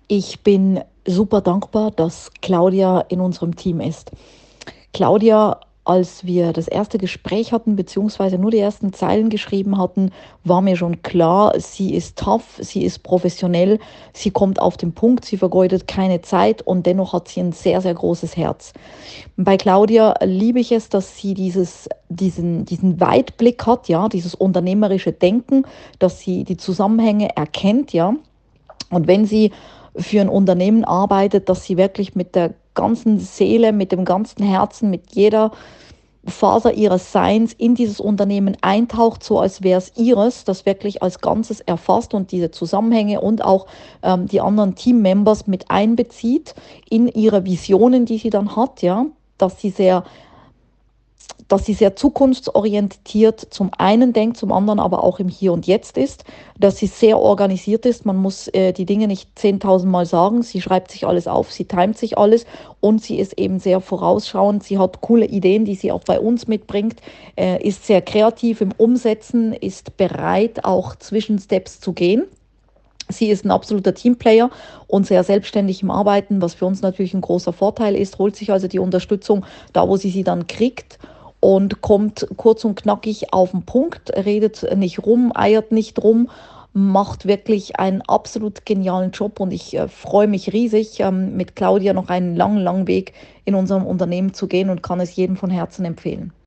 Ich bin super dankbar, dass Claudia in unserem Team ist. Claudia, als wir das erste Gespräch hatten, beziehungsweise nur die ersten Zeilen geschrieben hatten, war mir schon klar, sie ist tough, sie ist professionell, sie kommt auf den Punkt, sie vergeudet keine Zeit und dennoch hat sie ein sehr, sehr großes Herz. Bei Claudia liebe ich es, dass sie diesen Weitblick hat, ja, dieses unternehmerische Denken, dass sie die Zusammenhänge erkennt, ja. Und wenn sie für ein Unternehmen arbeitet, dass sie wirklich mit der ganzen Seele, mit dem ganzen Herzen, mit jeder Faser ihres Seins in dieses Unternehmen eintaucht, so als wäre es ihres, das wirklich als Ganzes erfasst und diese Zusammenhänge und auch die anderen Teammembers mit einbezieht in ihre Visionen, die sie dann hat, ja, dass sie sehr zukunftsorientiert zum einen denkt, zum anderen aber auch im Hier und Jetzt ist, dass sie sehr organisiert ist. Man muss die Dinge nicht 10.000 Mal sagen. Sie schreibt sich alles auf, sie timet sich alles und sie ist eben sehr vorausschauend. Sie hat coole Ideen, die sie auch bei uns mitbringt, ist sehr kreativ im Umsetzen, ist bereit, auch Zwischensteps zu gehen. Sie ist ein absoluter Teamplayer und sehr selbstständig im Arbeiten, was für uns natürlich ein großer Vorteil ist, holt sich also die Unterstützung da, wo sie dann kriegt und kommt kurz und knackig auf den Punkt, redet nicht rum, eiert nicht rum, macht wirklich einen absolut genialen Job und ich freue mich riesig, mit Claudia noch einen langen, langen Weg in unserem Unternehmen zu gehen und kann es jedem von Herzen empfehlen.